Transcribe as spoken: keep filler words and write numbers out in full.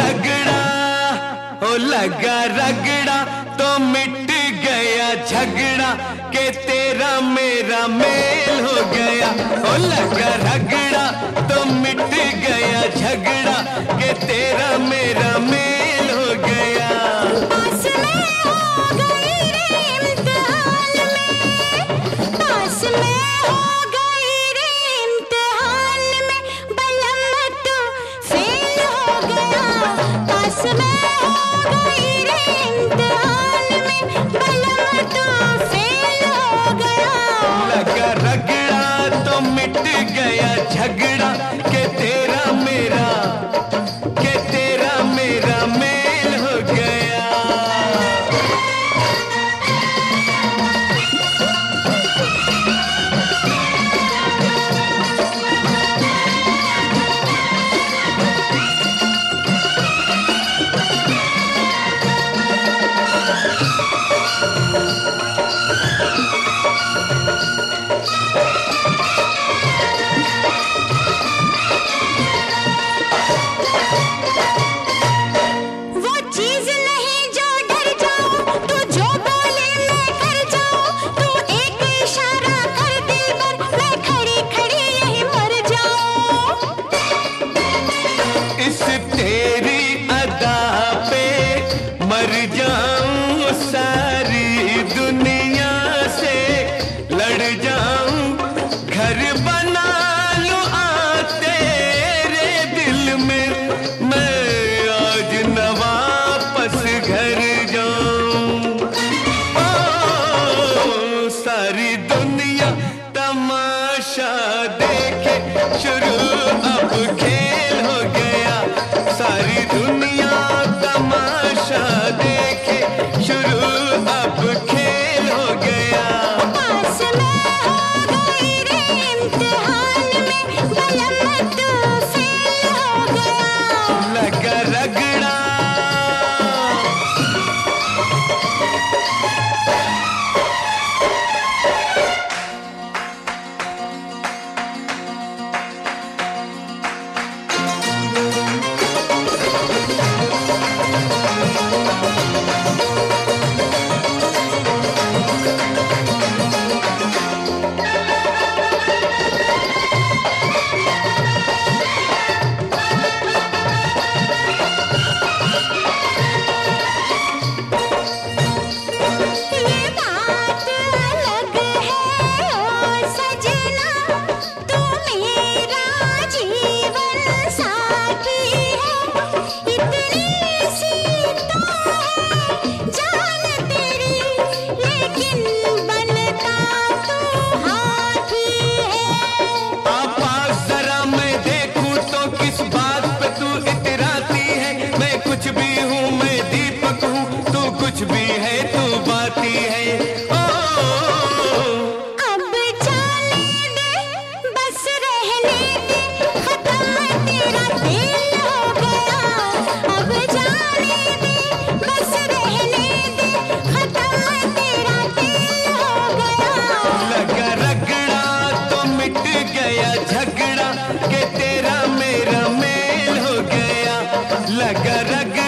रगड़ा, ओ लगा रगड़ा तो मिट गया झगड़ा के तेरा मेरा मेल हो गया। ओ लगा रगड़ा तो मिट गया झगड़ा के तेरा मेरा मेल हो गया। पास में हो गई रे इम्तिहान में, पास में हो गई रे इम्तिहान में, बलम तो फेल हो गया। पास में हो गई रे इम्तिहान में, बलम तो फेल हो गया। लगा रगड़ा तो मिट गया झगड़ा के तेरा मेरा के तेरा मेरा मेल हो गया। वो चीज नहीं जो डर जाऊं, तू जो बोले मैं कर जाऊं, तू एक इशारा कर दिल पर, मैं खड़ी खड़ी यही मर जाऊं। इस तेरी अदा पे मर जाऊं, सारी दुनिया से लड़ जाऊं, घर बना लूं आ तेरे दिल में, मैं आज न वापस घर जाऊं। ओ सारी दुनिया तमाशा देखे, शुरू अब खेल हो गया। सारी दुनिया तमाशा देखे, शुरू अब खेल हो गया। पास में हो गई रे इम्तिहान में, बलम तो फेल हो गया। लगा रगड़ा ये बात अलग है ओ सजना, तू मेरा जीवन साथी है। इतनी सी तो है जान तेरी, लेकिन बनता तू हाथी है। आपास जरा मैं देखूं तो किस बात पे तू इतराती है। मैं कुछ भी हूँ, मैं दीपक हूँ, तू कुछ भी है, तू बाती है। ओ, अब जाने दे, बस रहने दे, खत्म तेरा दिल हो गया। अब जाने दे, बस रहने दे, खत्म तेरा दिल हो गया। लगा रगड़ा तो मिट गया झगड़ा के तेरा मेरा मेल हो गया। लगा रगड़ा